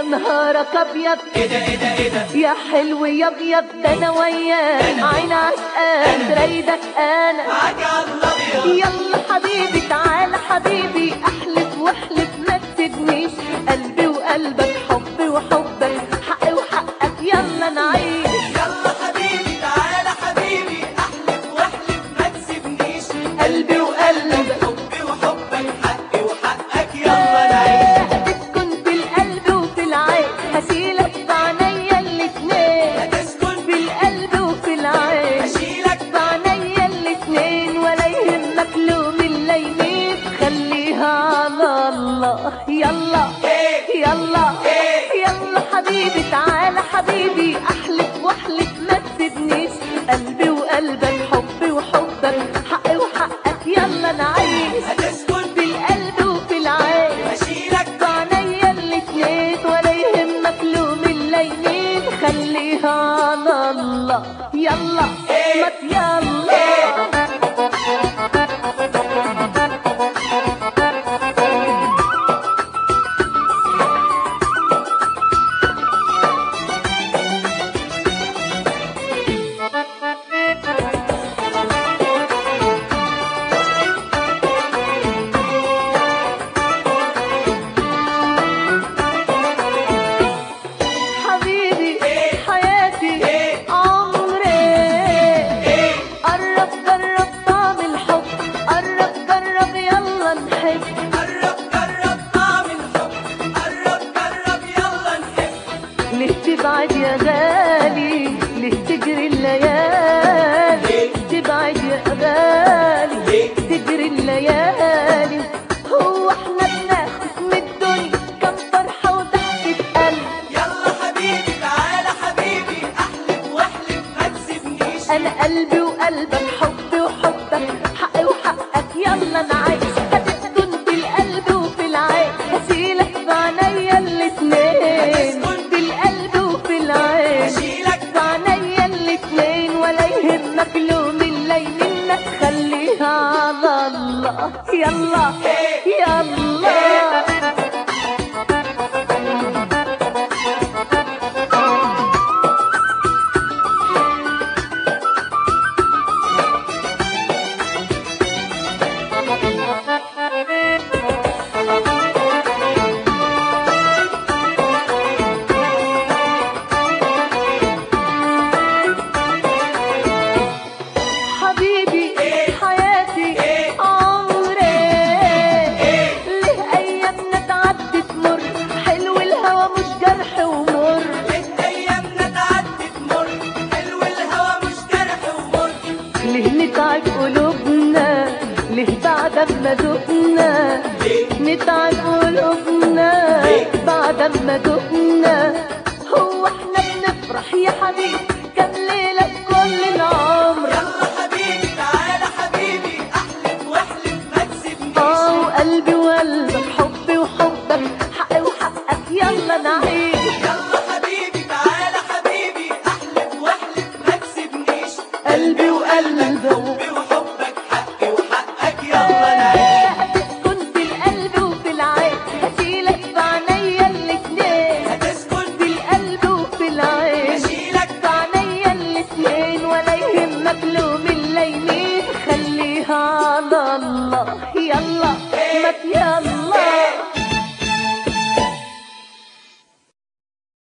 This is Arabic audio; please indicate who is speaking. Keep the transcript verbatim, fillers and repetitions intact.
Speaker 1: نهارك ابيض
Speaker 2: ايه ده ايه ده ايه ده
Speaker 1: يا حلو يا ابيض، ده انا وياك عين عشقان رايدك انا
Speaker 2: معاك على الابيض.
Speaker 1: يلا حبيبي تعالى حبيبي، احلف واحلف ما تسيبنيش، قلبي وقلبك حبي وحبك حقي وحقك يلا نعيش.
Speaker 2: يلا حبيبي تعالى حبيبي، احلف واحلف ما تسيبنيش،
Speaker 1: قلبي وقلبك
Speaker 2: حبي وحبك حقي وحقك يلا نعيش.
Speaker 1: هتسكن في القلب وفي العين، هشيلك في عينيا الاتنين،
Speaker 2: هتسكن
Speaker 1: في القلب وفي العين
Speaker 2: اشيلك
Speaker 1: في عينيا الاتنين، ولا يهمك لوم الليمين، خليها على الله. يلا يلا يلا حبيبي تعالى حبيبي، احلف واحلف ما تسيبنيش، قلبي وقلبك حبي وحبك حقي وحقك يلا نعيش.
Speaker 2: هتسكن
Speaker 1: في القلب وفي العين
Speaker 2: اشيلك
Speaker 1: في عينيا الاتنين، ولا يهمك لوم الليمين، خليها على الله. يلا ما يلا حبيبي حياتي عمري، قرب جرب طعم الحب، قرب جرب يلا نحب،
Speaker 2: قرب جرب طعم الحب، قرب جرب يلا نحب.
Speaker 1: ليه تبعد يا غالي، ليه تجري الليالي، تبعد يا غالي تجري الليالي، هو احنا بناخد من الدنيا كم فرحة وضحكة قلب.
Speaker 2: يلا حبيبي تعالى حبيبي، احلف واحلف ما تسيبنيش،
Speaker 1: انا قلبي وقلبك حبي وحبك حقي وحقك يلا نعيش. هتسكن في القلب وفي العين، هشيلك في عينيا الاتنين، في القلب وفي العين
Speaker 2: اشيلك
Speaker 1: في عينيا الاتنين، ولا يهمك لوم الليمين، ما تخليها على الله. يلا يلا حبيبي حياتي عمري، ليه ايامنا تعدي تمر، حلو الهوى مش جرح ومر،
Speaker 2: ليه ايامنا تعدي تمر، حلو الهوى مش جرح ومر.
Speaker 1: ليه نتعب قلوبنا، ليه بعد ما دقنا، نتعب قلوبنا بعد ما دقنا، هو احنا بنفرح يا حبيبي كام ليلة كل العمر.
Speaker 2: يلا حبيبي تعالى حبيبي، احلف واحلف ما تسيبنيش،
Speaker 1: اه وقلبي وقلبك حبي وحبك حقي وحقك يلا نعيش.
Speaker 2: يلا حبيبي تعالى حبيبي، احلف واحلف ما تسيبنيش،
Speaker 1: قلبي وقلبك
Speaker 2: حبي وحبك حقي وحقك يلا نعيش.
Speaker 1: هتسكن في القلب وفي العين، هشيلك في عينيا الاتنين،
Speaker 2: هتسكن
Speaker 1: في القلب وفي العين
Speaker 2: اشيلك
Speaker 1: في عينيا الاتنين، ولا يهمك لوم الليمين، خليها على الله. يلا ما يلا